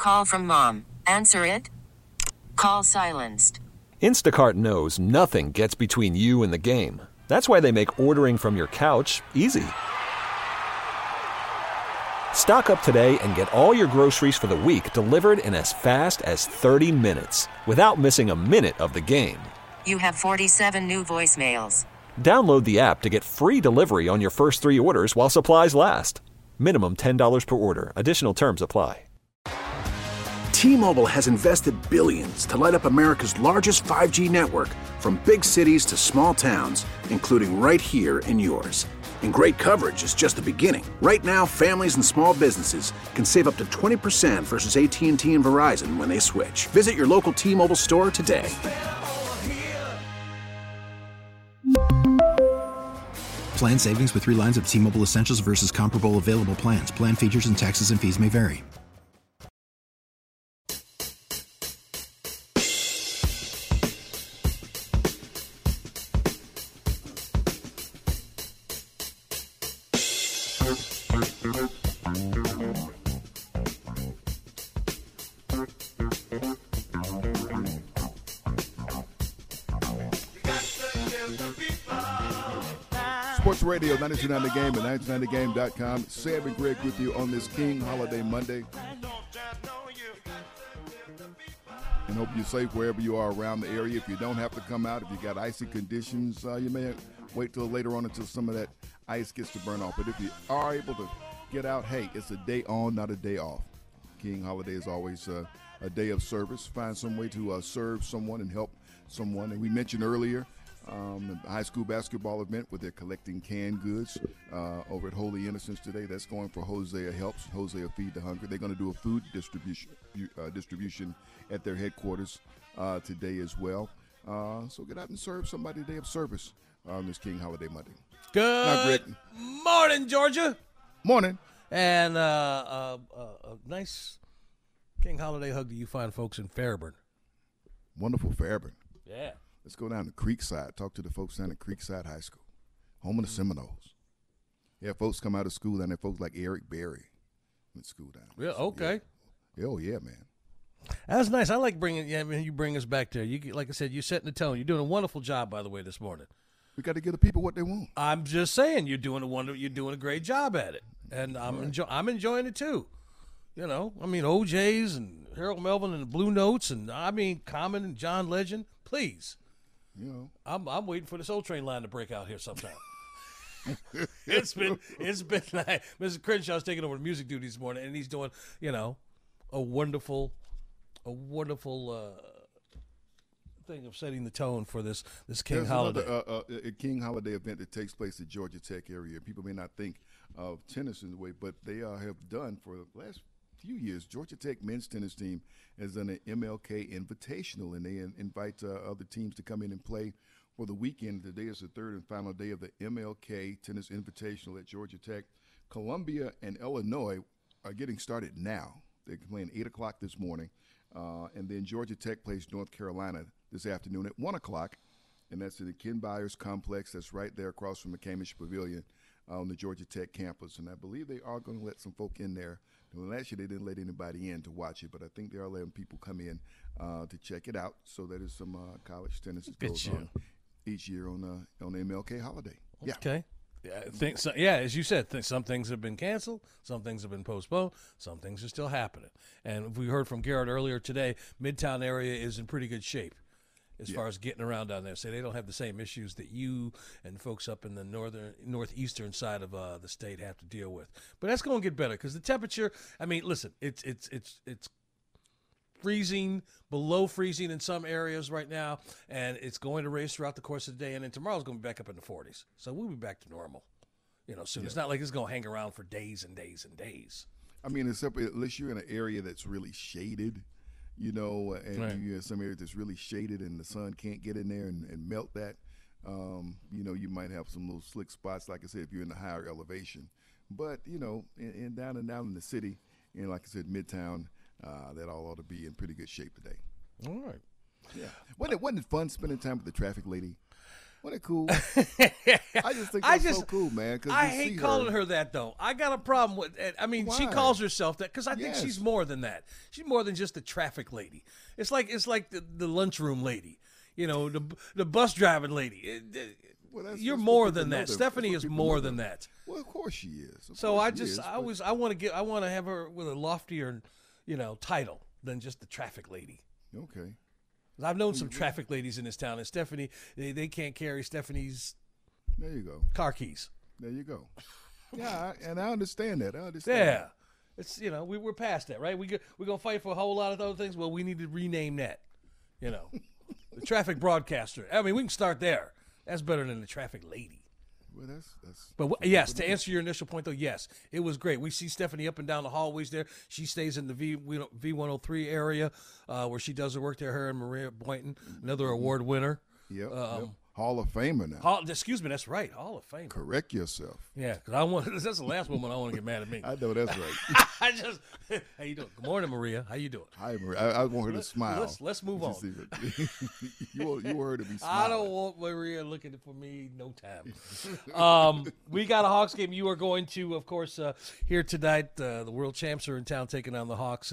Call from mom. Answer it. Call silenced. Instacart knows nothing gets between you and the game. That's why they make ordering from your couch easy. Stock up today and get all your groceries for the week delivered in as fast as 30 minutes without missing a minute of the game. You have 47 new voicemails. Download the app to get free delivery on your first 3 orders while supplies last. Minimum $10 per order. Additional terms apply. T-Mobile has invested billions to light up America's largest 5G network, from big cities to small towns, including right here in yours. And great coverage is just the beginning. Right now, families and small businesses can save up to 20% versus AT&T and Verizon when they switch. Visit your local T-Mobile store today. Plan savings with 3 lines of T-Mobile Essentials versus comparable available plans. Plan features and taxes and fees may vary. Sports Radio 92.9 The Game and 92.9thegame.com. Sam and Greg with you on this King Holiday Monday. And hope you're safe wherever you are around the area. If you don't have to come out, if you got icy conditions, you may wait till later on until some of that ice gets to burn off. But if you are able to get out, hey, it's a day on, not a day off. King Holiday is always a day of service. Find some way to serve someone and help someone. And we mentioned earlier the high school basketball event where they're collecting canned goods over at Holy Innocents today. That's going for Hosea Helps, Hosea Feed the Hungry. They're going to do a food distribution at their headquarters today as well. So get out and serve somebody a day of service on this King Holiday Monday. Good morning, Georgia. Morning. And a nice King Holiday hug to you fine folks in Fairburn. Wonderful Fairburn. Yeah. Let's go down to Creekside, talk to the folks down at Creekside High School, home of the Seminoles. Yeah, folks come out of school down there, folks like Eric Berry went to school down there. Yeah, okay. Yeah. Oh, yeah, man. That's nice. I like bringing, you bring us back there. You, like I said, you're setting the tone. You're doing a wonderful job, by the way, this morning. We got to give the people what they want. I'm just saying, you're doing a great job at it, and I'm enjoying it too. You know, I mean, OJ's and Harold Melvin and the Blue Notes, and I mean, Common and John Legend. Please. You know, I'm waiting for the Soul Train line to break out here sometime. It's been like Mr. Crenshaw's taking over the music duty this morning, and he's doing, a wonderful thing of setting the tone for this King There's Holiday. A King Holiday event that takes place at Georgia Tech area. People may not think of tennis in the way, but they have done for the last few years. Georgia Tech men's tennis team has done an MLK Invitational, and they invite other teams to come in and play for the weekend. Today is the third and final day of the MLK Tennis Invitational at Georgia Tech. Columbia and Illinois are getting started now. They're playing 8 o'clock this morning, and then Georgia Tech plays North Carolina this afternoon at 1 o'clock, and that's in the Ken Byers Complex. That's right there across from McCamish Pavilion on the Georgia Tech campus, and I believe they are going to let some folk in there. Last year they didn't let anybody in to watch it, but I think they are letting people come in to check it out. So that is some college tennis that goes on each year on the MLK holiday. Yeah. Okay. Yeah, as you said, some things have been canceled, some things have been postponed, some things are still happening. And we heard from Garrett earlier today, Midtown area is in pretty good shape as far as getting around down there. So they don't have the same issues that you and folks up in the northeastern side of the state have to deal with. But that's going to get better because the temperature, I mean, listen, it's freezing, below freezing in some areas right now, and it's going to raise throughout the course of the day, and then tomorrow's going to be back up in the 40s. So we'll be back to normal, soon. Yeah. It's not like it's going to hang around for days and days and days. I mean, except unless you're in an area that's really shaded, and right. You have some areas that's really shaded and the sun can't get in there and melt that, you might have some little slick spots, like I said, if you're in the higher elevation. But, and down in the city, and like I said, Midtown, that all ought to be in pretty good shape today. All right. Yeah. Wasn't it fun spending time with the traffic lady? Wasn't it cool? I just think that's so cool, man. I hate calling her that, though. I got a problem with it. I mean, she calls herself that because I think she's more than that. She's more than just the traffic lady. It's like the lunchroom lady, the bus driving lady. You're more than that. Stephanie is more than that. Well, of course she is. So I want to have her with a loftier, title than just the traffic lady. Okay. I've known some traffic ladies in this town, and Stephanie, they can't carry Stephanie's there you go car keys. There you go. Yeah, and I understand that. Yeah, it's we're past that, right? We're gonna fight for a whole lot of other things. Well, we need to rename that. The traffic broadcaster. I mean, we can start there. That's better than the traffic lady. Well, that's. But yes, to answer your initial point, though, yes, it was great. We see Stephanie up and down the hallways there. She stays in the V103 area where she does her work there. Her and Maria Boynton, another award winner. Yep. Hall of Famer now. Excuse me, that's right, Hall of Famer. Correct yourself. Yeah, because that's the last woman I want to get mad at me. I know that's right. How you doing? Good morning, Maria. How you doing? Hi, Maria. I want her to smile. Let's move on. You want her to be smiling. I don't want Maria looking for me no time. We got a Hawks game. You are going to, of course, here tonight. The world champs are in town taking on the Hawks.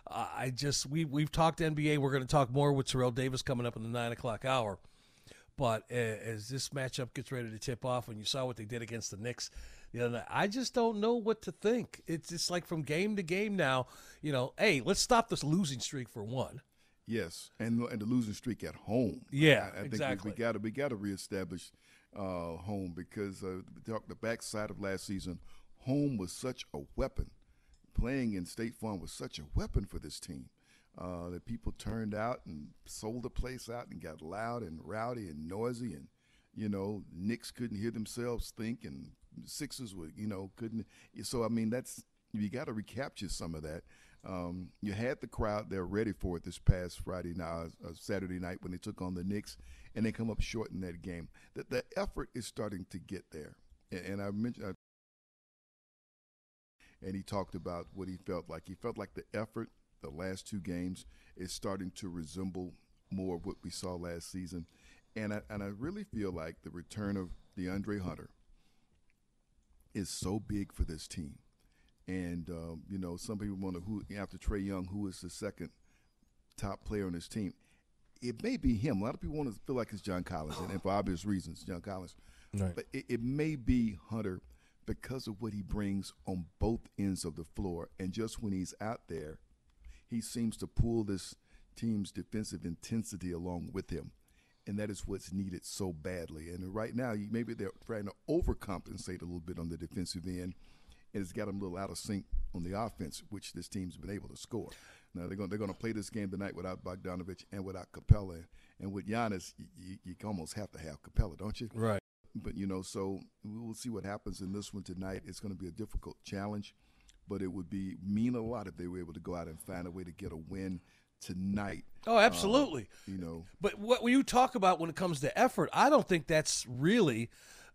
And we've talked NBA. We're going to talk more with Terrell Davis coming up in the 9 o'clock hour. But as this matchup gets ready to tip off, and you saw what they did against the Knicks the other night, I just don't know what to think. It's just like from game to game now, hey, let's stop this losing streak for one. Yes, and the losing streak at home. Yeah, I think exactly. we got to reestablish home because the backside of last season, home was such a weapon. Playing in State Farm was such a weapon for this team. That people turned out and sold the place out and got loud and rowdy and noisy, and Knicks couldn't hear themselves think, and Sixers were couldn't. So I mean, you got to recapture some of that. You had the crowd there ready for it this past Saturday night when they took on the Knicks, and they come up short in that game. The effort is starting to get there, and I mentioned. And he talked about what he felt like. He felt like the effort the last two games is starting to resemble more of what we saw last season. And I really feel like the return of DeAndre Hunter is so big for this team. And, some people wonder after Trae Young, who is the second top player on this team. It may be him. A lot of people want to feel like it's John Collins, and for obvious reasons, John Collins. Right. But it may be Hunter because of what he brings on both ends of the floor. And just when he's out there, he seems to pull this team's defensive intensity along with him, and that is what's needed so badly. And right now, maybe they're trying to overcompensate a little bit on the defensive end, and it's got them a little out of sync on the offense, which this team's been able to score. Now they're going to play this game tonight without Bogdanovich and without Capella, and with Giannis, you almost have to have Capella, don't you? Right. But so we will see what happens in this one tonight. It's going to be a difficult challenge. But it would mean a lot if they were able to go out and find a way to get a win tonight. Oh, absolutely. But what you talk about when it comes to effort, I don't think that's really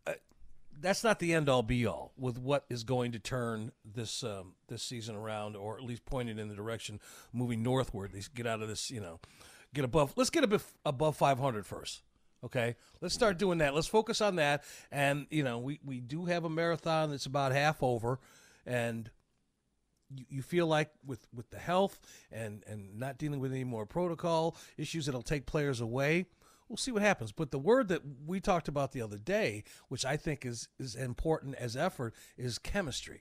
that's not the end-all, be-all with what is going to turn this season around, or at least pointed in the direction moving northward. They get out of this, get above. Let's get above 500 first. Okay, let's start doing that. Let's focus on that. And we do have a marathon that's about half over, and you feel like with the health and not dealing with any more protocol issues that'll take players away, we'll see what happens. But the word that we talked about the other day, which I think is important as effort, is chemistry.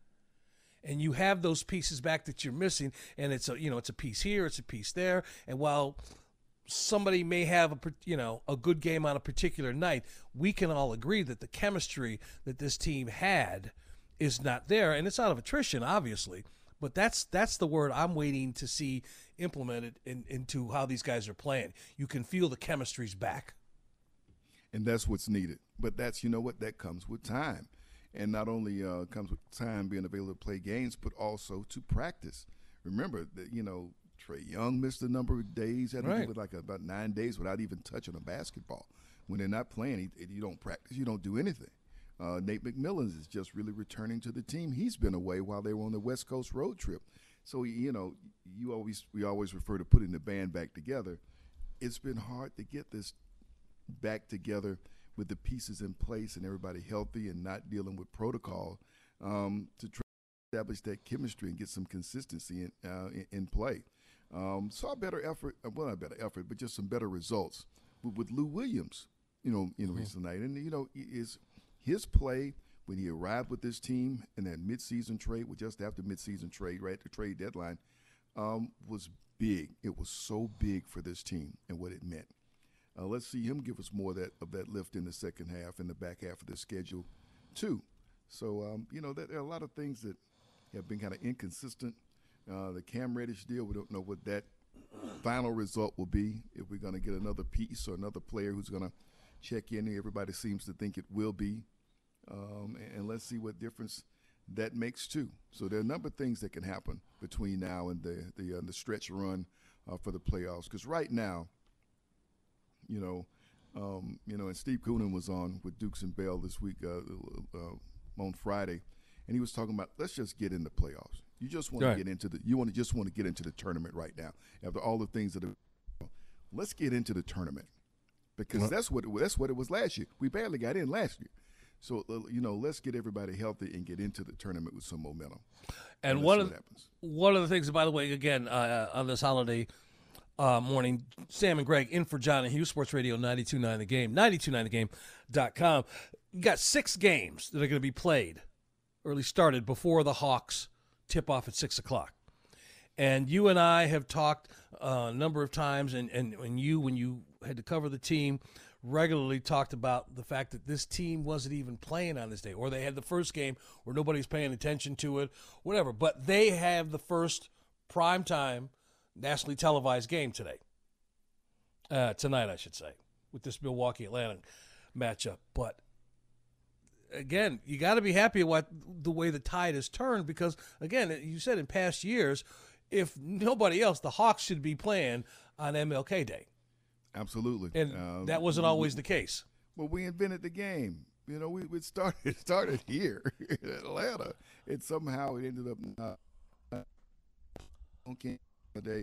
And you have those pieces back that you're missing, and it's a piece here, it's a piece there. And while somebody may have a good game on a particular night, we can all agree that the chemistry that this team had is not there, and it's out of attrition, obviously. But that's the word I'm waiting to see implemented into how these guys are playing. You can feel the chemistry's back. And that's what's needed. But that's, that comes with time. And not only comes with time being available to play games, but also to practice. Remember that, Trae Young missed a number of days. Had to do with about 9 days without even touching a basketball. When they're not playing, you don't practice, you don't do anything. Nate McMillan is just really returning to the team. He's been away while they were on the West Coast road trip. So, we always refer to putting the band back together. It's been hard to get this back together with the pieces in place and everybody healthy and not dealing with protocol, to try to establish that chemistry and get some consistency in play. Saw a better effort, well, not a better effort, but just some better results with Lou Williams, recent night. And, is his play when he arrived with this team in that midseason trade, just after midseason trade, right, the trade deadline, was big. It was so big for this team and what it meant. Let's see him give us more of that lift in the second half, in the back half of the schedule, too. So, there are a lot of things that have been kind of inconsistent. The Cam Reddish deal, we don't know what that final result will be, if we're going to get another piece or another player who's going to check in. Everybody seems to think it will be. And let's see what difference that makes, too. So there are a number of things that can happen between now and the stretch run for the playoffs. Because right now, and Steve Koonin was on with Dukes and Bell this week on Friday, and he was talking about, let's just get in the playoffs. You just want to get into the tournament right now. After all the things let's get into the tournament, because that's what it was last year. We barely got in last year. So, let's get everybody healthy and get into the tournament with some momentum. And one of the things, by the way, again, on this holiday morning, Sam and Greg in for John and Hughes, Sports Radio 92.9 The Game, 92.9thegame.com. You got 6 games that are going to be played, or at least started, before the Hawks tip off at 6 o'clock. And you and I have talked a number of times, and you, when you had to cover the team, regularly talked about the fact that this team wasn't even playing on this day, or they had the first game where nobody's paying attention to it, whatever. But they have the first primetime nationally televised game tonight, I should say, with this Milwaukee-Atlanta matchup. But again, you got to be happy with the way the tide has turned, because, again, you said in past years, if nobody else, the Hawks should be playing on MLK Day. Absolutely. And that wasn't always the case. Well, we invented the game. We started here in Atlanta, and somehow it ended up on day.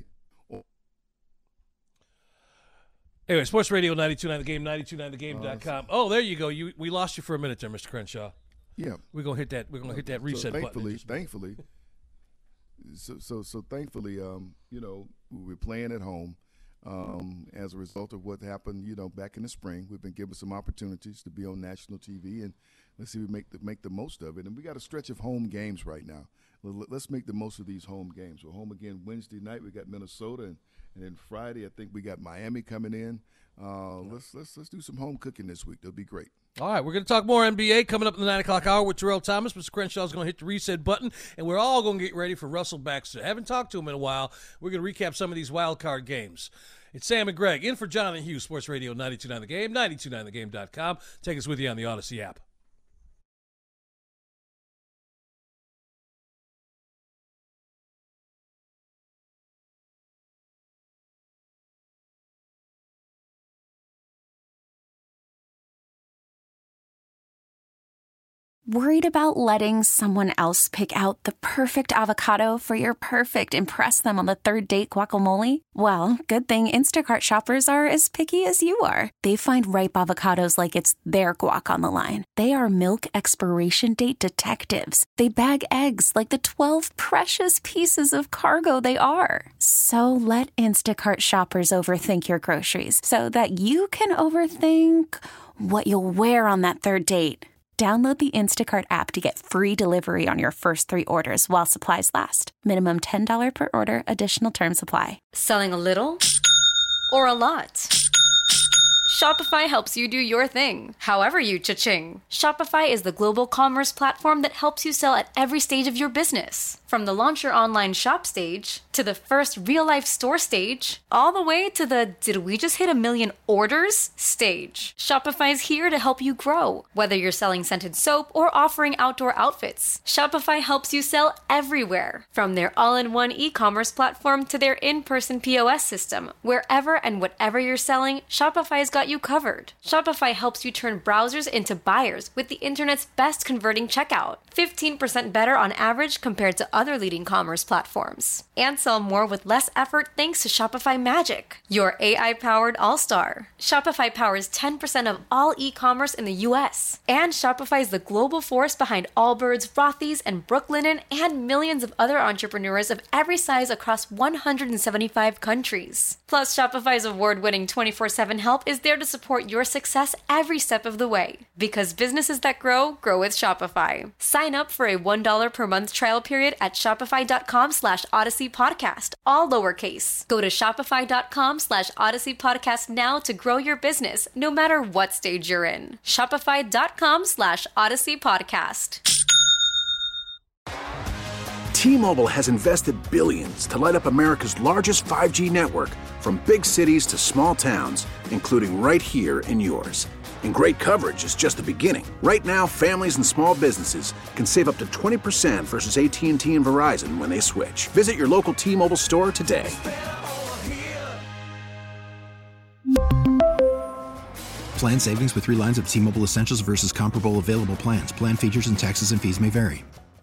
Anyway, Sports Radio 92.9 The Game, 92.9thegame.com. Oh, there you go. We lost you for a minute there, Mr. Crenshaw. Yeah. We're gonna hit that reset button. Thankfully. So thankfully, we're playing at home. As a result of what happened, back in the spring, we've been given some opportunities to be on national TV, and let's see if we make the most of it. And we got a stretch of home games right now. Let's make the most of these home games. We're home again Wednesday night. We got Minnesota, and then Friday I think we got Miami coming in. Let's do some home cooking this week. That'll be great. All right, we're going to talk more NBA coming up in the 9 o'clock hour with Terrell Thomas. Mr. Crenshaw's going to hit the reset button, and we're all going to get ready for Russell Baxter. Haven't talked to him in a while. We're going to recap some of these wild card games. It's Sam and Greg in for John and Hughes, Sports Radio 92.9 The Game, 92.9thegame.com. Take us with you on the Odyssey app. Worried about letting someone else pick out the perfect avocado for your perfect impress them on the third date guacamole? Well, good thing Instacart shoppers are as picky as you are. They find ripe avocados like it's their guac on the line. They are milk expiration date detectives. They bag eggs like the 12 precious pieces of cargo they are. So let Instacart shoppers overthink your groceries so that you can overthink what you'll wear on that third date. Download the Instacart app to get free delivery on your first 3 orders while supplies last. Minimum $10 per order. Additional terms apply. Selling a little or a lot? Shopify helps you do your thing, however you cha-ching. Shopify is the global commerce platform that helps you sell at every stage of your business. From the launch your online shop stage, to the first real-life store stage, all the way to the did we just hit 1 million orders stage. Shopify's here to help you grow. Whether you're selling scented soap or offering outdoor outfits, Shopify helps you sell everywhere. From their all-in-one e-commerce platform to their in-person POS system, wherever and whatever you're selling, Shopify's got you covered. Shopify helps you turn browsers into buyers with the internet's best converting checkout. 15% better on average compared to other leading commerce platforms. And sell more with less effort thanks to Shopify Magic, your AI-powered all-star. Shopify powers 10% of all e-commerce in the U.S. And Shopify is the global force behind Allbirds, Rothy's, and Brooklinen, and millions of other entrepreneurs of every size across 175 countries. Plus, Shopify's award-winning 24/7 help is there to support your success every step of the way. Because businesses that grow with Shopify. Sign up for a $1 per month trial period at shopify.com/Odyssey Podcast, all lowercase. Go to shopify.com/Odyssey Podcast now to grow your business, no matter what stage you're in. Shopify.com/Odyssey Podcast. T-Mobile has invested billions to light up America's largest 5G network, from big cities to small towns, including right here in yours. And great coverage is just the beginning. Right now, families and small businesses can save up to 20% versus AT&T and Verizon when they switch. Visit your local T-Mobile store today. Plan savings with 3 lines of T-Mobile Essentials versus comparable available plans. Plan features and taxes and fees may vary.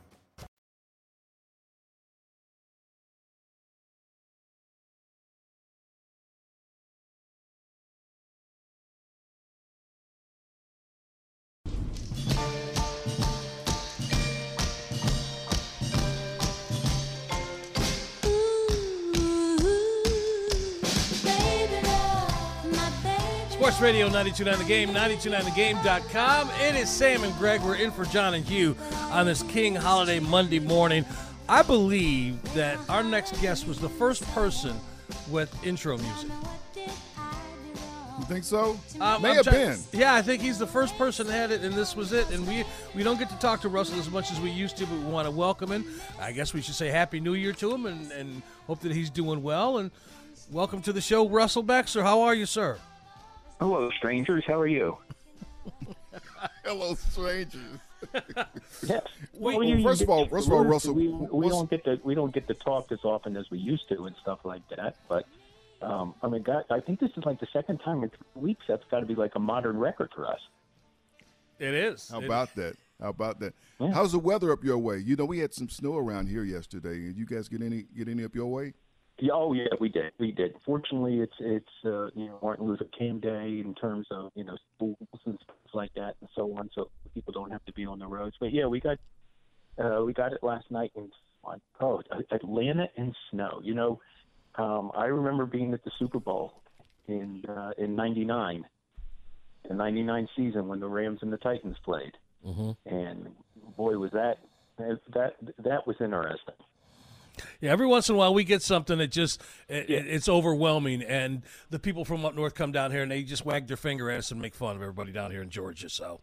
Sports Radio 92.9 The Game, 929thegame.com. It is Sam and Greg. We're in for John and Hugh on this King Holiday Monday morning. I believe that our next guest was the first person with intro music. You think so? May have been. Yeah, I think he's the first person that had it, and this was it. And we don't get to talk to Russell as much as we used to, but we want to welcome him. I guess we should say Happy New Year to him and hope that he's doing well. And welcome to the show, Russell Baxter. How are you, sir? Hello, strangers. How are you? Hello, strangers. Yes. First of all, Russell, we don't get to talk as often as we used to and stuff like that. But I mean, God, I think this is like the second time in 3 weeks. That's got to be like a modern record for us. It is. How about that? Yeah. How's the weather up your way? You know, we had some snow around here yesterday. Did you guys get any up your way? Yeah, oh yeah, we did. Fortunately, it's Martin Luther King Day in terms of schools and stuff like that and so on, so people don't have to be on the roads. But yeah, we got it last night in Atlanta in snow. I remember being at the Super Bowl in '99, the '99 season when the Rams and the Titans played, and boy, was that was interesting. Yeah, every once in a while we get something that it's overwhelming, and the people from up north come down here and they just wag their finger at us and make fun of everybody down here in Georgia. So,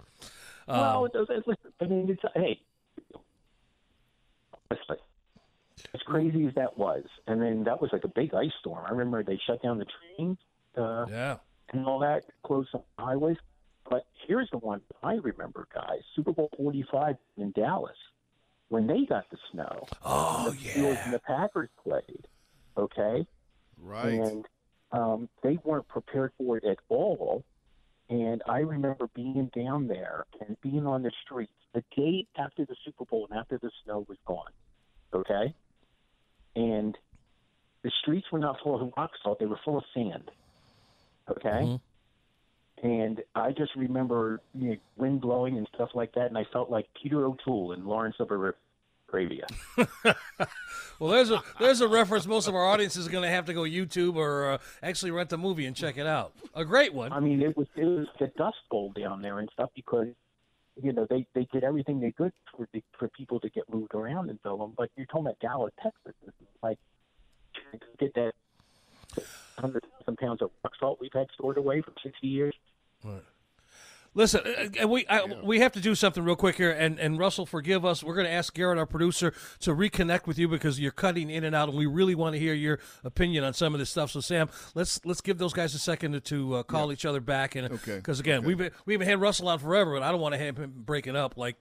hey, as crazy as that was, and then that was like a big ice storm. I remember they shut down the trains, and all that, closed some highways. But here's the one I remember, guys: Super Bowl 45 in Dallas. When they got the snow, the Steelers and the Packers played, okay? Right. And they weren't prepared for it at all. And I remember being down there and being on the streets the day after the Super Bowl and after the snow was gone, okay? And the streets were not full of rock salt. They were full of sand, okay? Mm-hmm. And I just remember wind blowing and stuff like that, and I felt like Peter O'Toole in Lawrence of Arabia. Well, there's a reference most of our audience is going to have to go YouTube or actually rent the movie and check it out. A great one. I mean, it was the Dust Bowl down there and stuff because they did everything they could for people to get moved around and so on. But you're talking about Dallas, Texas, it's like get that 100,000 pounds of rock salt we've had stored away for 60 years. Right. Listen, we have to do something real quick here, and Russell, forgive us. We're going to ask Garrett, our producer, to reconnect with you because you're cutting in and out, and we really want to hear your opinion on some of this stuff. So, Sam, let's give those guys a second to call each other back, and because again, we haven't had Russell on forever, but I don't want to have him breaking up. We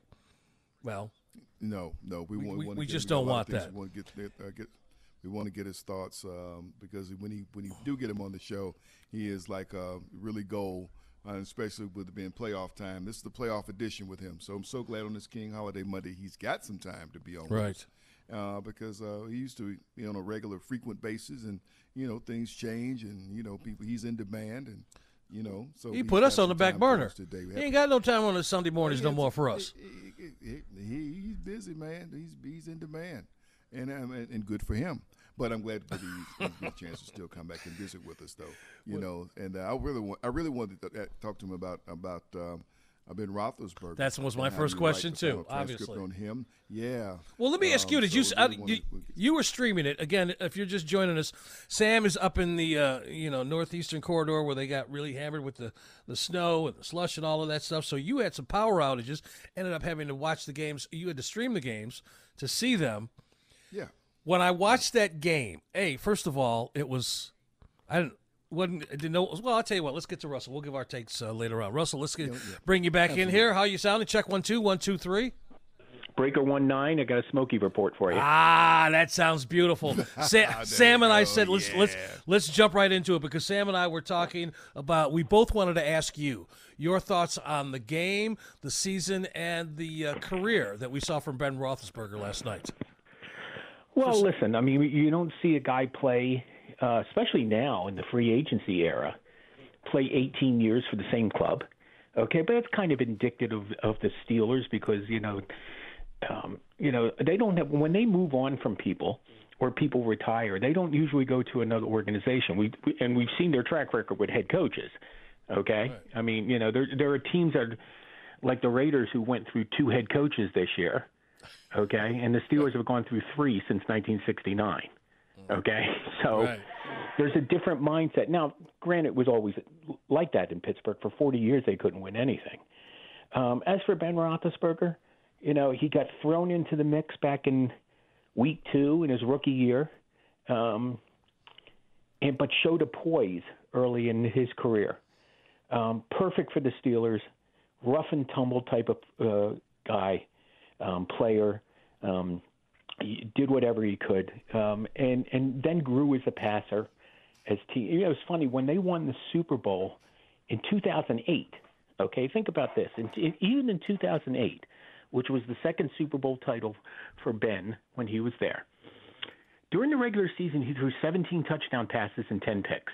just don't want that. We want to get his thoughts because when you do get him on the show, he is like really gold. Especially with it being playoff time. This is the playoff edition with him. So I'm so glad on this King Holiday Monday he's got some time to be on. Right. because he used to be on a regular, frequent basis, and things change, and people he's in demand, and so he put us on the back burner. He ain't got no time on the Sunday mornings no more for us. He's busy, man. He's in demand, and good for him. But I'm glad that he's get a chance to still come back and visit with us, though. And I really wanted to talk to him about Ben Roethlisberger. That was my first question too. Obviously, on him, yeah. Well, let me ask you: you were streaming it again? If you're just joining us, Sam is up in the northeastern corridor where they got really hammered with the snow and the slush and all of that stuff. So you had some power outages. Ended up having to watch the games. You had to stream the games to see them. Yeah. When I watched that game, first of all, it was didn't know. Well, I'll tell you what. Let's get to Russell. We'll give our takes later on. Russell, let's bring you back in here. How you sounding? Check 1 2 1 2 3. Breaker 1-9. I got a Smokey report for you. That sounds beautiful. Sam and I said let's jump right into it because Sam and I were talking about. We both wanted to ask you your thoughts on the game, the season, and the career that we saw from Ben Roethlisberger last night. Well, listen, I mean, you don't see a guy play, especially now in the free agency era, play 18 years for the same club. Okay, but it's kind of indicative of the Steelers because, they don't have, when they move on from people or people retire, they don't usually go to another organization. We've seen their track record with head coaches. Okay, right. I mean, there are teams that are, like the Raiders who went through 2 head coaches this year. Okay, and the Steelers have gone through 3 since 1969. Okay, so there's a different mindset. Now, granted, it was always like that in Pittsburgh. For 40 years, they couldn't win anything. As for Ben Roethlisberger, he got thrown into the mix back in week 2 in his rookie year, but showed a poise early in his career. Perfect for the Steelers, rough and tumble type of guy. Player, he did whatever he could, and then grew as a passer. It was funny when they won the Super Bowl in 2008. Okay, think about this. Even in 2008, which was the second Super Bowl title for Ben when he was there, during the regular season he threw 17 touchdown passes and 10 picks.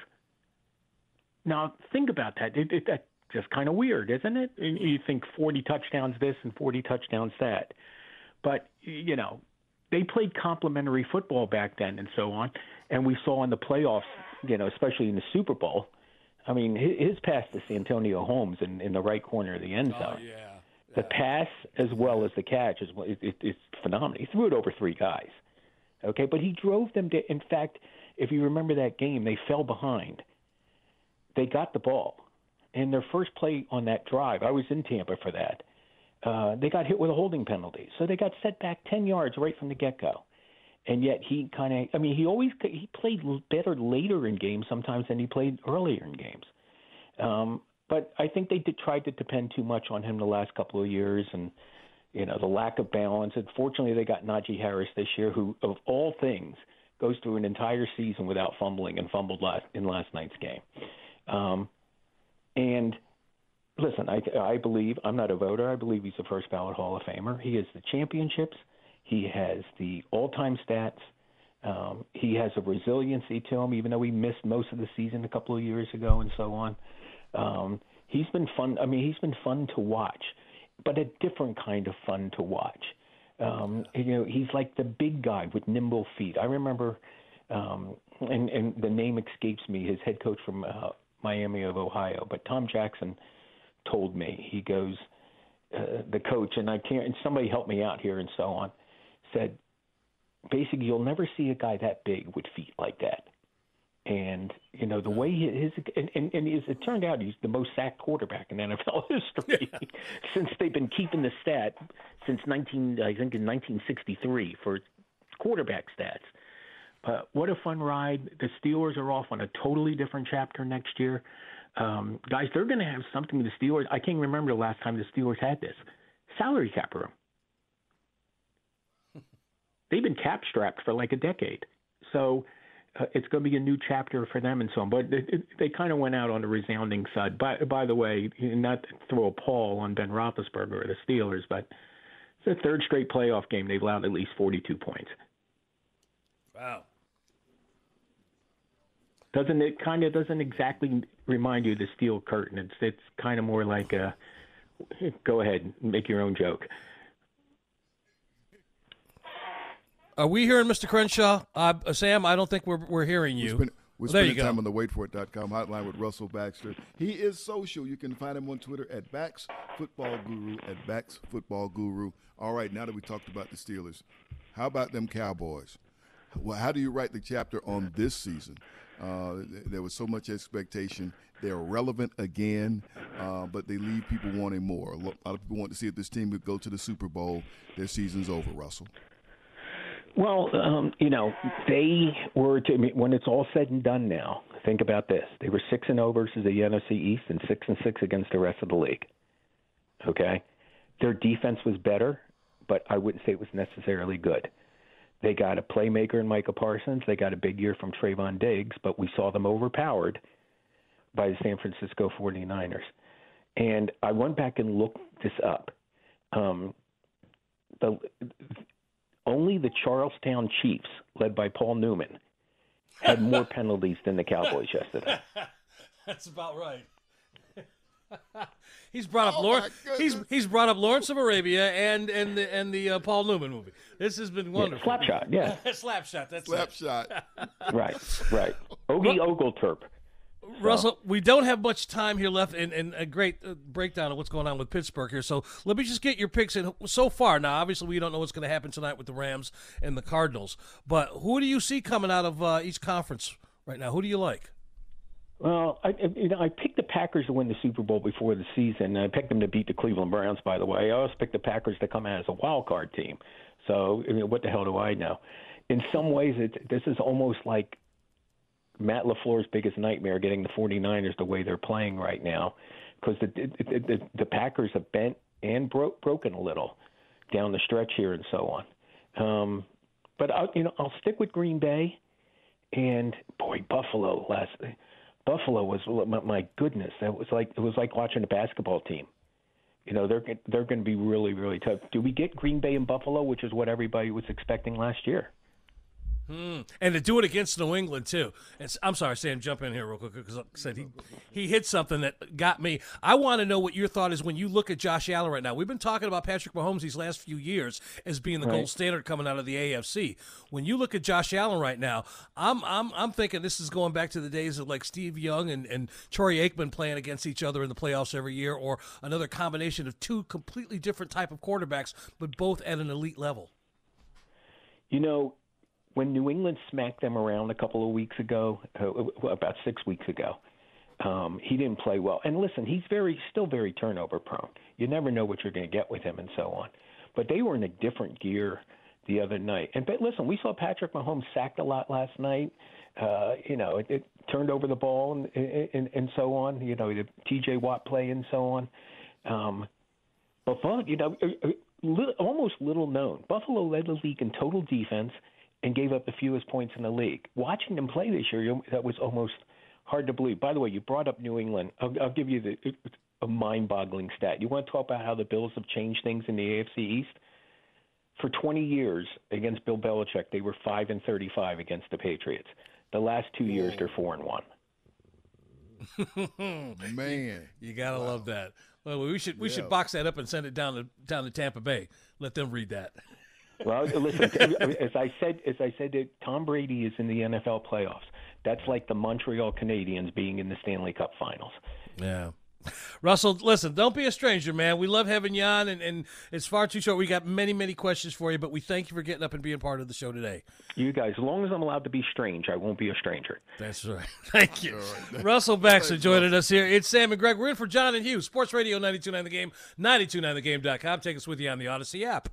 Now think about that. That's just kind of weird, isn't it? You think 40 touchdowns this and 40 touchdowns that. But, they played complementary football back then and so on. And we saw in the playoffs, especially in the Super Bowl, I mean, his pass to Santonio Holmes in the right corner of the end zone. The pass as well as the catch is phenomenal. He threw it over 3 guys. Okay, but he drove them to – in fact, if you remember that game, they fell behind. They got the ball. In their first play on that drive, I was in Tampa for that, they got hit with a holding penalty. So they got set back 10 yards right from the get-go. And yet he he played better later in games sometimes than he played earlier in games. But I think they tried to depend too much on him the last couple of years and, the lack of balance. Unfortunately, they got Najee Harris this year, who, of all things, goes through an entire season without fumbling and fumbled in last night's game. And listen, I believe, I'm not a voter, I believe he's a first ballot Hall of Famer. He has the championships. He has the all-time stats. He has a resiliency to him, even though he missed most of the season a couple of years ago and so on. He's been fun. I mean, he's been fun to watch, but a different kind of fun to watch. He's like the big guy with nimble feet. I remember, and the name escapes me, his head coach from Miami of Ohio, but Tom Jackson told me, he goes, the coach, and somebody helped me out here and so on, said, basically, you'll never see a guy that big with feet like that. And, the way as it turned out, he's the most sacked quarterback in NFL history since they've been keeping the stat since 1963 for quarterback stats. But what a fun ride. The Steelers are off on a totally different chapter next year. Guys, they're going to have something with the Steelers. I can't remember the last time the Steelers had this. Salary cap room. They've been cap-strapped for like a decade. So it's going to be a new chapter for them and so on. But they kind of went out on the resounding side. By the way, not to throw a pall on Ben Roethlisberger or the Steelers, but It's the third straight playoff game they've allowed at least 42 points. Wow. Doesn't exactly remind you of the Steel Curtain. It's kind of more like a go ahead, make your own joke. Are we hearing Mr. Crenshaw? Sam, I don't think we're hearing you. We're spending time on the waitforit.com hotline with Russell Baxter. He is social. You can find him on Twitter at Bax Football Guru, at Bax Football Guru. All right, now that we talked about the Steelers, how about them Cowboys? Well, how do you write the chapter on this season? There was so much expectation. They're relevant again, but they leave people wanting more. A lot of people want to see if this team could go to the Super Bowl. Their season's over, Russell. Well, they were when it's all said and done now, think about this. They were 6-0 versus the NFC East and 6-6 against the rest of the league. Okay? Their defense was better, but I wouldn't say it was necessarily good. They got a playmaker in Micah Parsons. They got a big year from Trayvon Diggs, but we saw them overpowered by the San Francisco 49ers. And I went back and looked this up. Only the Charlestown Chiefs, led by Paul Newman, had more penalties than the Cowboys yesterday. That's about right. He's brought up He's brought up Lawrence of Arabia and the Paul Newman movie. This has been wonderful. Slapshot, yeah. Slapshot. That's Slapshot. Right. Ogie Ogleturp. Russell, we don't have much time here left, and a great breakdown of what's going on with Pittsburgh here. So let me just get your picks in so far. Now, obviously, we don't know what's going to happen tonight with the Rams and the Cardinals, but who do you see coming out of each conference right now? Who do you like? Well, I picked the Packers to win the Super Bowl before the season. I picked them to beat the Cleveland Browns, by the way. I also picked the Packers to come out as a wild card team. So what the hell do I know? In some ways, this is almost like Matt LaFleur's biggest nightmare, getting the 49ers the way they're playing right now, because the Packers have bent and broken a little down the stretch here and so on. But I'll stick with Green Bay, and boy, Buffalo was, my goodness, it was like watching a basketball team. They're going to be really, really tough. Do we get Green Bay and Buffalo, which is what everybody was expecting last year? And to do it against New England, too. And I'm sorry, Sam, jump in here real quick, because like I said, he hit something that got me. I want to know what your thought is when you look at Josh Allen right now. We've been talking about Patrick Mahomes these last few years as being the gold standard coming out of the AFC. When you look at Josh Allen right now, I'm thinking this is going back to the days of like Steve Young and Troy Aikman playing against each other in the playoffs every year, or another combination of two completely different type of quarterbacks, but both at an elite level. When New England smacked them around a couple of weeks ago, about 6 weeks ago, he didn't play well. And listen, he's still very turnover prone. You never know what you're going to get with him and so on. But they were in a different gear the other night. But listen, we saw Patrick Mahomes sacked a lot last night. It turned over the ball and so on. The T.J. Watt play and so on. Buffalo, almost little known. Buffalo led the league in total defense and gave up the fewest points in the league. Watching them play this year, that was almost hard to believe. By the way, you brought up New England. I'll give you a mind-boggling stat. You want to talk about how the Bills have changed things in the AFC East? For 20 years against Bill Belichick, they were 5-35 against the Patriots. The last 2 years, they're 4-1. Man, you gotta love that. Well, we should box that up and send it down to Tampa Bay. Let them read that. Well, listen, as I said, Tom Brady is in the NFL playoffs. That's like the Montreal Canadiens being in the Stanley Cup Finals. Yeah. Russell, listen, don't be a stranger, man. We love having you on, and it's far too short. We got many, many questions for you, but we thank you for getting up and being part of the show today. You guys, as long as I'm allowed to be strange, I won't be a stranger. That's right. Thank you. Right. Russell Baxter joining us here. It's Sam and Greg. We're in for John and Hugh, Sports Radio 92.9 The Game, 92.9thegame.com. Take us with you on the Odyssey app.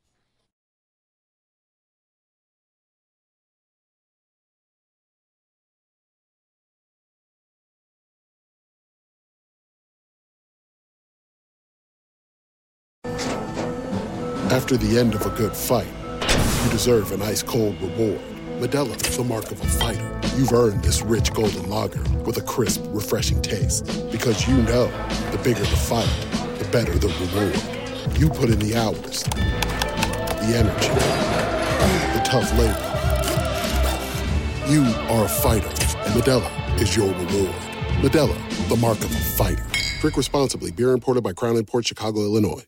After the end of a good fight, you deserve an ice-cold reward. Modelo is the mark of a fighter. You've earned this rich golden lager with a crisp, refreshing taste. Because you know, the bigger the fight, the better the reward. You put in the hours, the energy, the tough labor. You are a fighter, and Modelo is your reward. Modelo, the mark of a fighter. Drink responsibly. Beer imported by Crown Imports, Chicago, Illinois.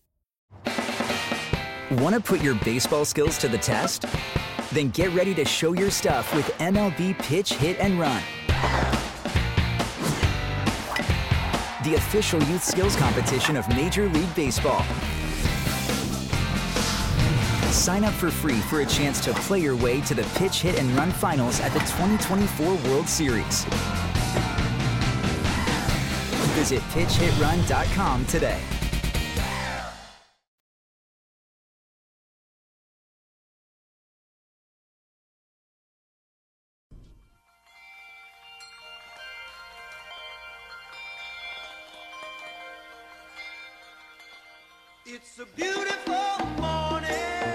Want to put your baseball skills to the test? Then get ready to show your stuff with MLB Pitch, Hit, and Run. The official youth skills competition of Major League Baseball. Sign up for free for a chance to play your way to the Pitch, Hit, and Run finals at the 2024 World Series. Visit pitchhitrun.com today. It's a beautiful morning.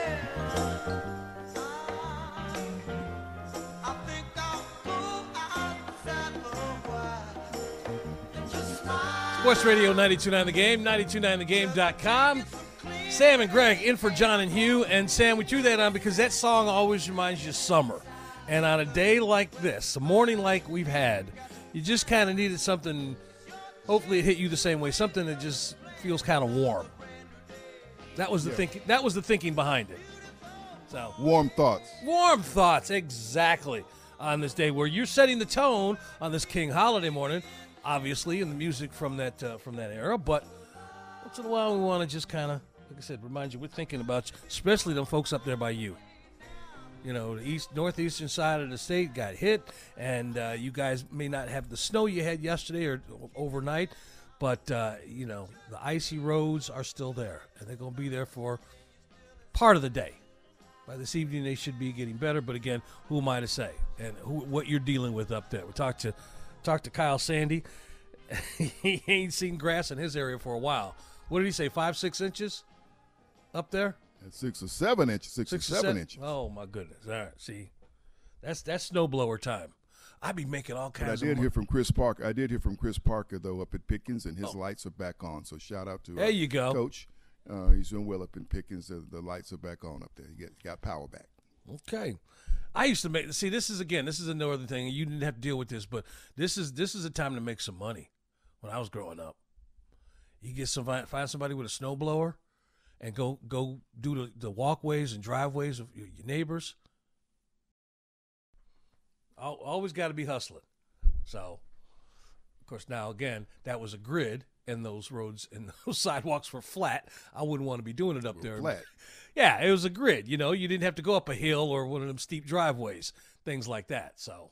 I think I'll go outside for a while and just smile. Sports Radio 92.9 The Game, 92.9thegame.com. Sam and Greg in for John and Hugh. And Sam, we threw that on because that song always reminds you of summer. And on a day like this, a morning like we've had, you just kind of needed something. Hopefully it hit you the same way, something that just feels kind of warm. That was the thinking. That was the thinking behind it. So warm thoughts, exactly. On this day where you're setting the tone on this King holiday morning, obviously, in the music from that era. But once in a while, we want to just kind of, like I said, remind you we're thinking about you, especially them folks up there by you. You know, the northeastern side of the state got hit, and you guys may not have the snow you had yesterday or overnight. But, you know, the icy roads are still there, and they're going to be there for part of the day. By this evening, they should be getting better. But, again, who am I to say? And what you're dealing with up there. We talked to Kyle Sandy. He ain't seen grass in his area for a while. What did he say, 5-6 inches up there? 6 or 7 inches. 6 or 7 inches. Oh, my goodness. All right, see, that's snowblower time. I'd be making all kinds of I did hear from Chris Parker, though, up at Pickens, and his lights are back on. So shout out to there you go, Coach. He's doing well up in Pickens. The lights are back on up there. He got power back. Okay. I used to this is a northern thing, and you didn't have to deal with this, but this is a time to make some money when I was growing up. You find somebody with a snowblower and go do the walkways and driveways of your neighbors. Always got to be hustling. So, of course, now, again, that was a grid, and those roads and those sidewalks were flat. I wouldn't want to be doing it up there. Flat. Yeah, it was a grid. You know, you didn't have to go up a hill or one of them steep driveways, things like that. So,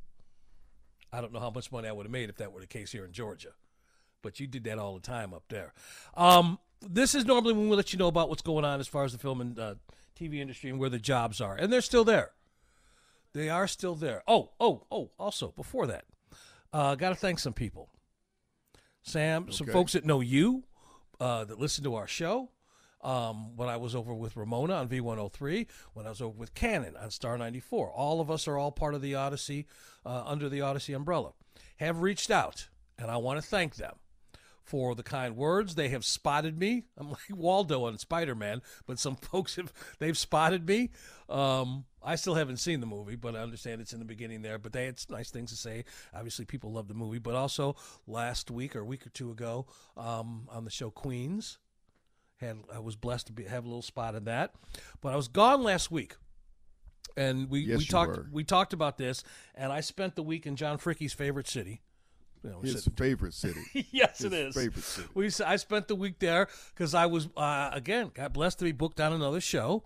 I don't know how much money I would have made if that were the case here in Georgia. But you did that all the time up there. This is normally when we let you know about what's going on as far as the film and TV industry and where the jobs are. And they're still there. They are still there. Also, before that, got to thank some people. Sam, some folks that know you, that listen to our show. When I was over with Ramona on V103, when I was over with Cannon on Star 94. All of us are all part of the Odyssey, under the Odyssey umbrella, have reached out, and I want to thank them for the kind words. They have spotted me. I'm like Waldo on Spider-Man, but some folks they've spotted me. I still haven't seen the movie, but I understand it's in the beginning there. But they had nice things to say. Obviously, people love the movie. But also, last week or a week or two ago, on the show Queens, I was blessed to have a little spot in that. But I was gone last week, and we talked about this. And I spent the week in John Fricke's favorite city. His favorite city. Yes, His it is. Favorite city. I spent the week there because I was, again, got blessed to be booked on another show.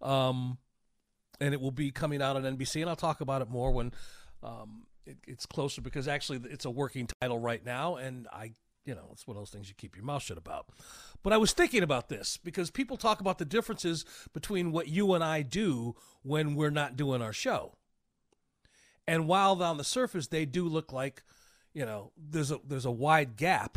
And it will be coming out on NBC, and I'll talk about it more when it's closer because actually it's a working title right now, and it's one of those things you keep your mouth shut about. But I was thinking about this because people talk about the differences between what you and I do when we're not doing our show. And while on the surface they do look like, there's a wide gap,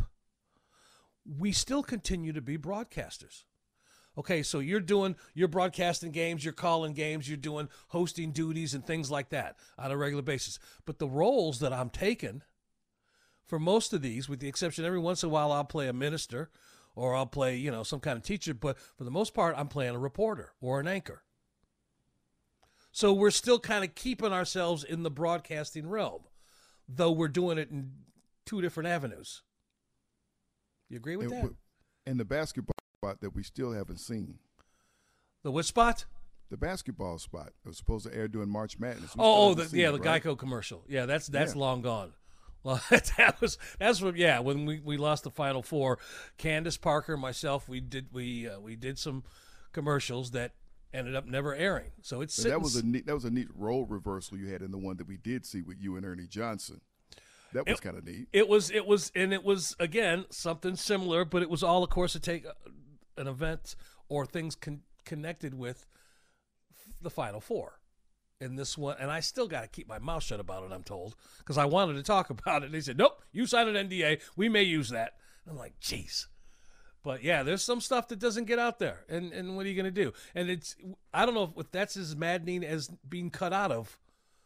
we still continue to be broadcasters. Okay, so you're broadcasting games, you're calling games, you're doing hosting duties and things like that on a regular basis. But the roles that I'm taking for most of these, with the exception every once in a while I'll play a minister or I'll play, some kind of teacher. But for the most part, I'm playing a reporter or an anchor. So we're still kind of keeping ourselves in the broadcasting realm, though we're doing it in two different avenues. You agree with that? And the basketball spot that we still haven't seen. The what spot? The basketball spot. It was supposed to air during March Madness. The right? Geico commercial. Yeah, that's long gone. Well, that's when we lost the Final Four. Candace Parker, myself, we did some commercials that ended up never airing. So it's that was a neat role reversal you had in the one that we did see with you and Ernie Johnson. That was kind of neat. It was again something similar, but it was all, of course, to take an event or things connected with the Final Four in this one. And I still got to keep my mouth shut about it, I'm told, because I wanted to talk about it. They said, nope, you signed an NDA. We may use that. And I'm like, geez. But, yeah, there's some stuff that doesn't get out there. And what are you going to do? And I don't know if that's as maddening as being cut out of,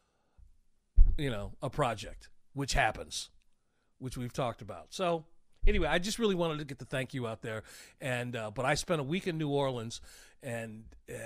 a project, which happens, which we've talked about. So, anyway, I just really wanted to get the thank you out there. And but I spent a week in New Orleans, and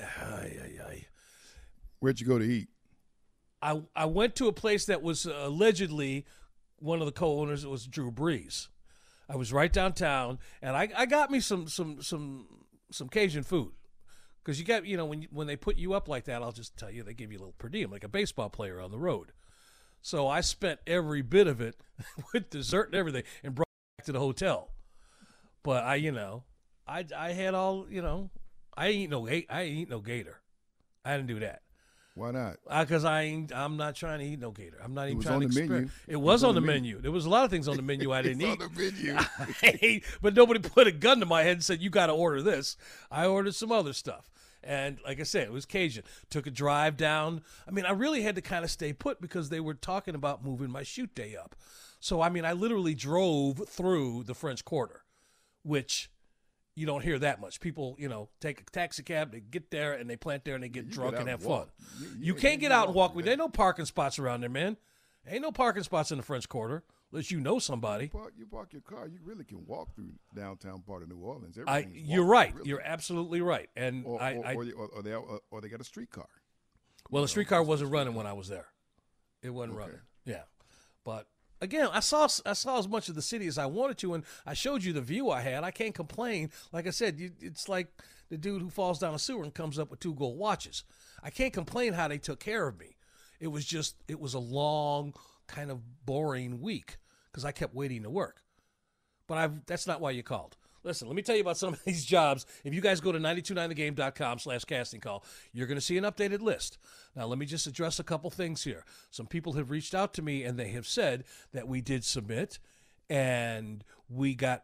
where'd you go to eat? I went to a place that was allegedly one of the co-owners. It was Drew Brees. I was right downtown, and I got me some Cajun food, because you got when they put you up like that, I'll just tell you, they give you a little per diem like a baseball player on the road. So I spent every bit of it with dessert and everything, and brought it back to the hotel. But I had all I ain't no gator. I didn't do that. Why not? Because I'm not trying to eat no gator. I'm not even trying to experiment. Menu. It was on the menu. There was a lot of things on the menu I didn't eat. On the menu. But nobody put a gun to my head and said, you got to order this. I ordered some other stuff. And like I said, it was Cajun. Took a drive down. I mean, I really had to kind of stay put because they were talking about moving my shoot day up. So, I mean, I literally drove through the French Quarter, which you don't hear that much. People, take a taxi cab, they get there, and they plant there, and they get drunk and have fun. You can't get out and walk. There ain't no parking spots around there, man. Ain't no parking spots in the French Quarter unless you know somebody. You park your car, you really can walk through downtown part of New Orleans. You're right. Really. You're absolutely right. And or they got a streetcar. Well, the streetcar wasn't running when I was there. It wasn't running. Yeah, but again, I saw as much of the city as I wanted to, and I showed you the view I had. I can't complain. Like I said, it's like the dude who falls down a sewer and comes up with 2 gold watches. I can't complain how they took care of me. It was a long, kind of boring week because I kept waiting to work. But that's not why you called. Listen, let me tell you about some of these jobs. If you guys go to 929thegame.com/casting call, you're going to see an updated list. Now, let me just address a couple things here. Some people have reached out to me, and they have said that we did submit, and we got,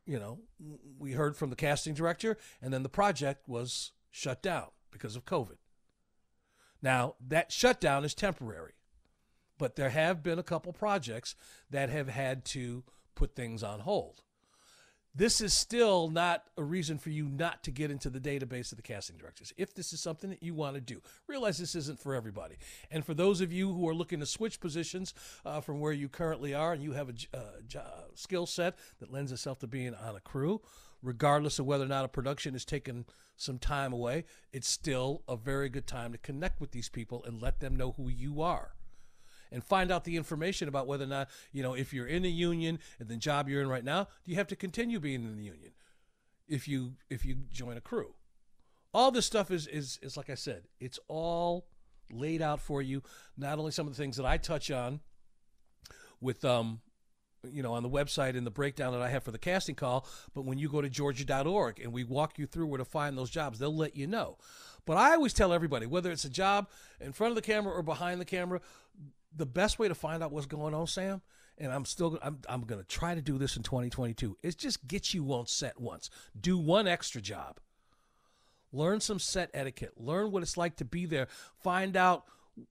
we heard from the casting director, and then the project was shut down because of COVID. Now, that shutdown is temporary, but there have been a couple projects that have had to put things on hold. This is still not a reason for you not to get into the database of the casting directors. If this is something that you want to do, realize this isn't for everybody. And for those of you who are looking to switch positions from where you currently are, and you have a skill set that lends itself to being on a crew, regardless of whether or not a production is taking some time away, it's still a very good time to connect with these people and let them know who you are. And find out the information about whether or not, if you're in the union and the job you're in right now, do you have to continue being in the union if you join a crew? All this stuff is like I said, it's all laid out for you. Not only some of the things that I touch on with on the website and the breakdown that I have for the casting call, but when you go to Georgia.org and we walk you through where to find those jobs, they'll let you know. But I always tell everybody, whether it's a job in front of the camera or behind the camera, the best way to find out what's going on, Sam, and I'm going to try to do this in 2022, is just get you on set once. Do one extra job. Learn some set etiquette. Learn what it's like to be there. Find out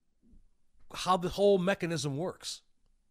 how the whole mechanism works.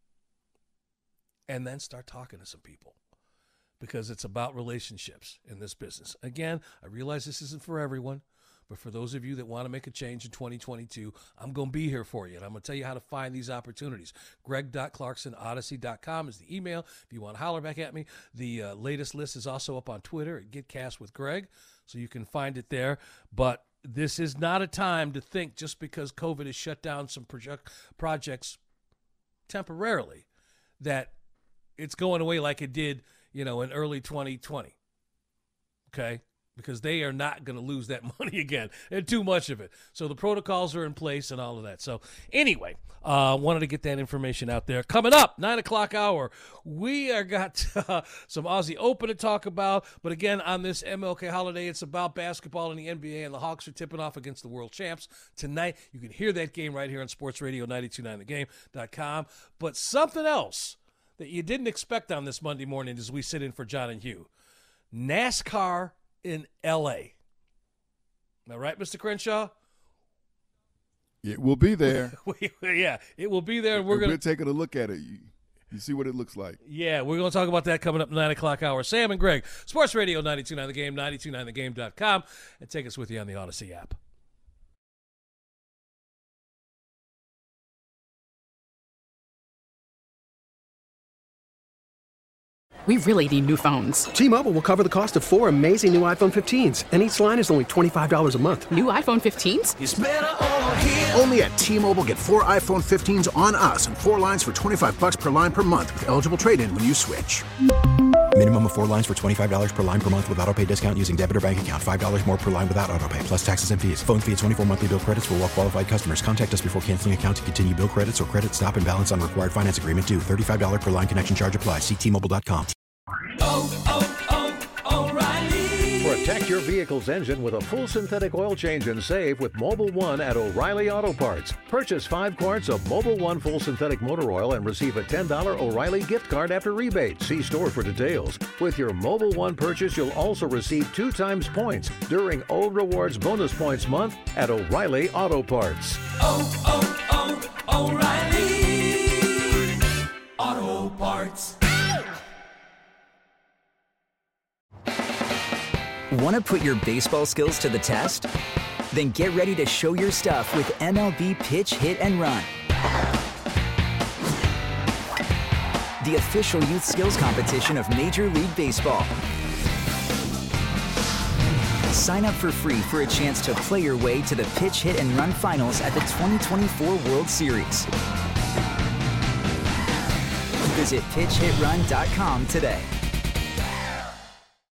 And then start talking to some people, because it's about relationships in this business. Again, I realize this isn't for everyone, But for those of you that want to make a change in 2022, I'm going to be here for you, and I'm going to tell you how to find these opportunities. Greg.ClarksonOdyssey.com is the email if you want to holler back at me. The latest list is also up on Twitter at GetCast with Greg, so you can find it there. But this is not a time to think just because COVID has shut down some projects temporarily that it's going away like it did, in early 2020. Okay? Because they are not going to lose that money again, and too much of it. So the protocols are in place and all of that. So anyway, wanted to get that information out there. Coming up, 9 o'clock hour, we are got some Aussie Open to talk about. But again, on this MLK holiday, it's about basketball in the NBA, and the Hawks are tipping off against the world champs tonight. You can hear that game right here on Sports Radio 92.9thegame.com. But something else that you didn't expect on this Monday morning as we sit in for John and Hugh. NASCAR in L.A. Am I right, Mr. Crenshaw? It will be there. Yeah, it will be there. And we're taking a look at it. You see what it looks like. Yeah, we're going to talk about that coming up 9 o'clock hour. Sam and Greg, Sports Radio 92.9 The Game, 92.9thegame.com, and take us with you on the Odyssey app. We really need new phones. T-Mobile will cover the cost of 4 amazing new iPhone 15s, and each line is only $25 a month. New iPhone 15s? It's better over here. Only at T-Mobile, get 4 iPhone 15s on us and 4 lines for $25 per line per month with eligible trade-in when you switch. Minimum of 4 lines for $25 per line per month with autopay discount using debit or bank account. $5 more per line without autopay, plus taxes and fees. Phone fee at 24 monthly bill credits for well-qualified customers. Contact us before canceling account to continue bill credits or credit stop and balance on required finance agreement due. $35 per line connection charge applies. See T-Mobile.com. O'Reilly. Protect your vehicle's engine with a full synthetic oil change and save with Mobil 1 at O'Reilly Auto Parts. Purchase 5 quarts of Mobil 1 full synthetic motor oil and receive a $10 O'Reilly gift card after rebate. See store for details. With your Mobil 1 purchase, you'll also receive 2 times points during O Rewards Bonus Points Month at O'Reilly Auto Parts. O'Reilly Auto Parts. Want to put your baseball skills to the test? Then get ready to show your stuff with MLB Pitch, Hit, and Run. The official youth skills competition of Major League Baseball. Sign up for free for a chance to play your way to the Pitch, Hit, and Run finals at the 2024 World Series. Visit PitchHitRun.com today.